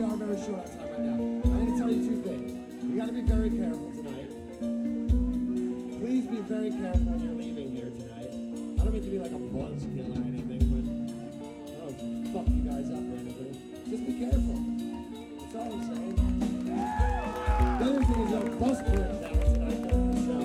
we are very short on time right now. I'm going to tell you two things. You got to be very careful tonight. Please be very careful when you're leaving here tonight. I don't mean to be like a buzzkill or anything, but I don't fuck you guys up or anything. Just be careful. That's all I'm saying. The other thing is our bus burned down tonight during the show.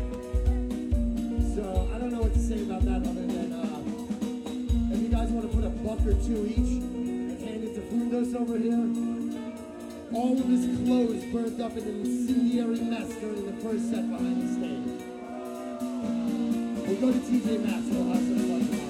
So I don't know what to say about that other than if you guys want to put a buck or two each and hand it to Fundos over here. All of his clothes burnt up in an incendiary mess during the first set behind the stage. We'll go to TJ Maxx, we'll have some fun tomorrow.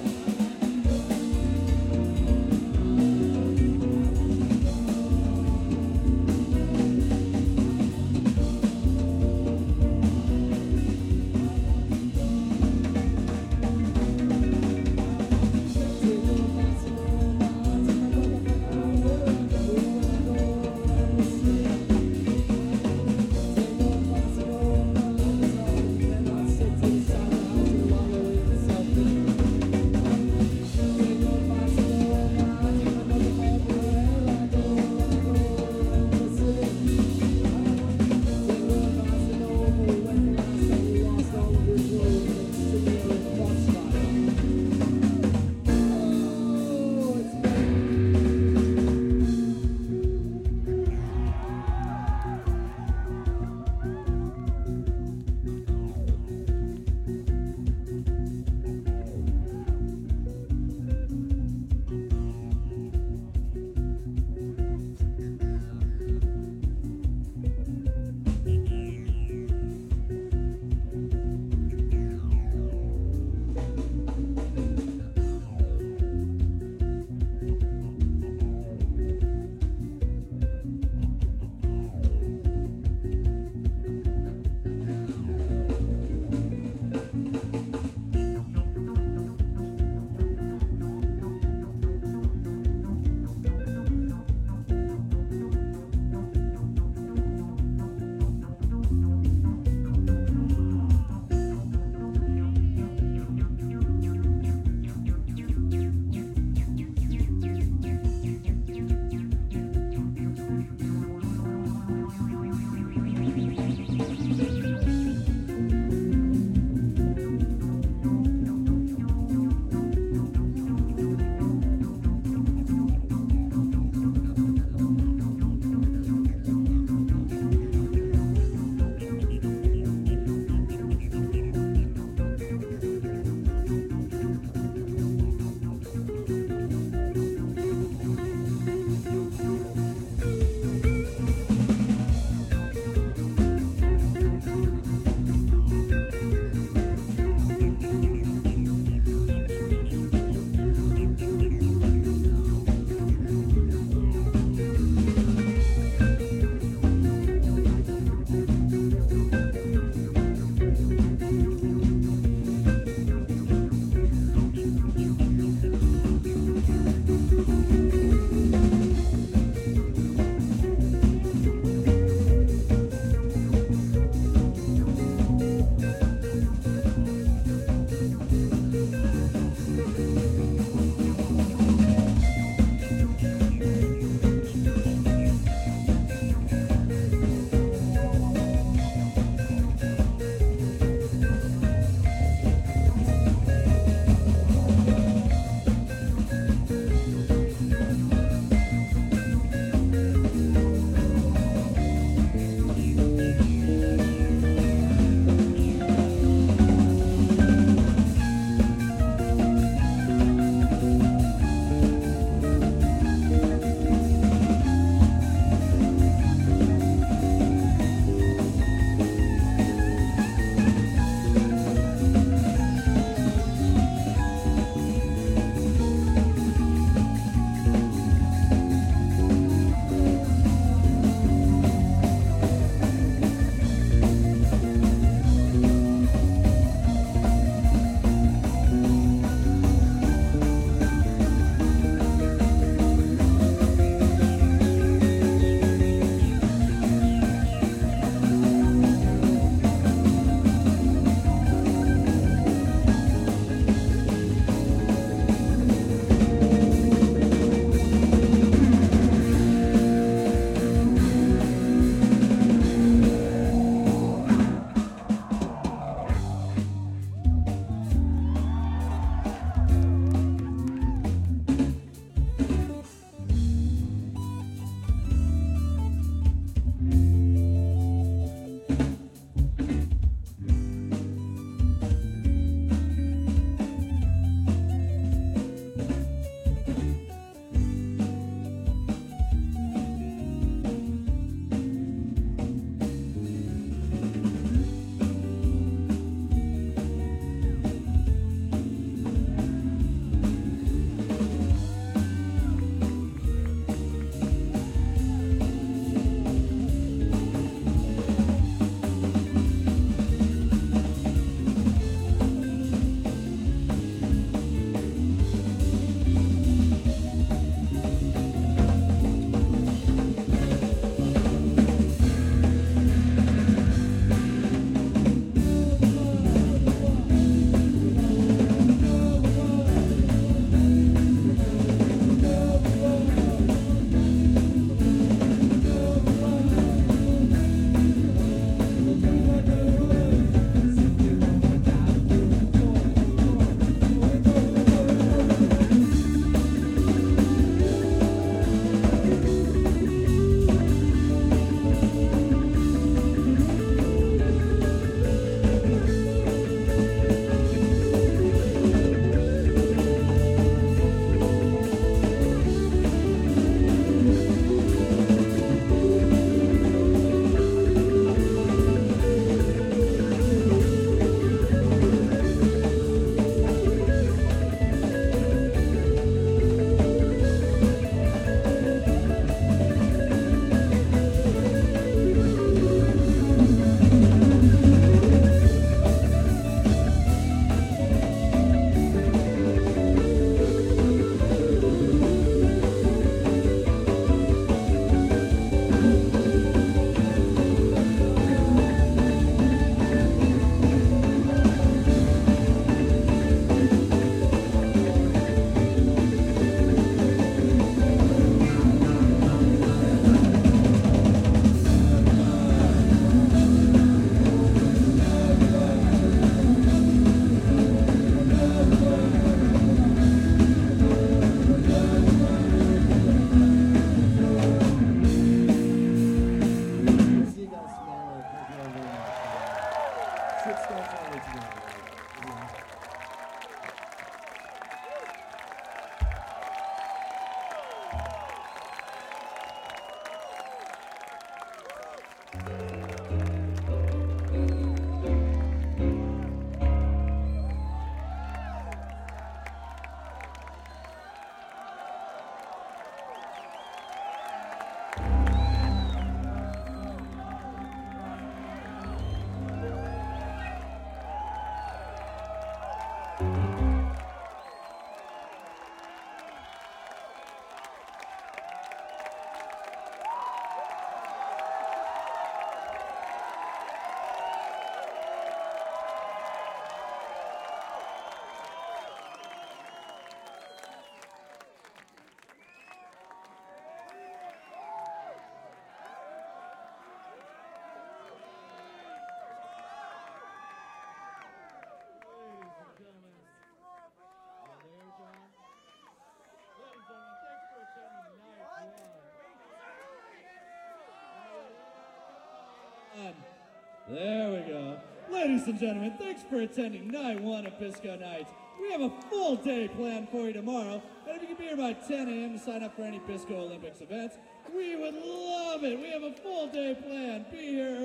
There we go. Ladies and gentlemen, thanks for attending Night 1 of Pisco Nights. We have a full day planned for you tomorrow, and if you can be here by 10 a.m. to sign up for any Pisco Olympics events, we would love it. We have a full day planned. Be here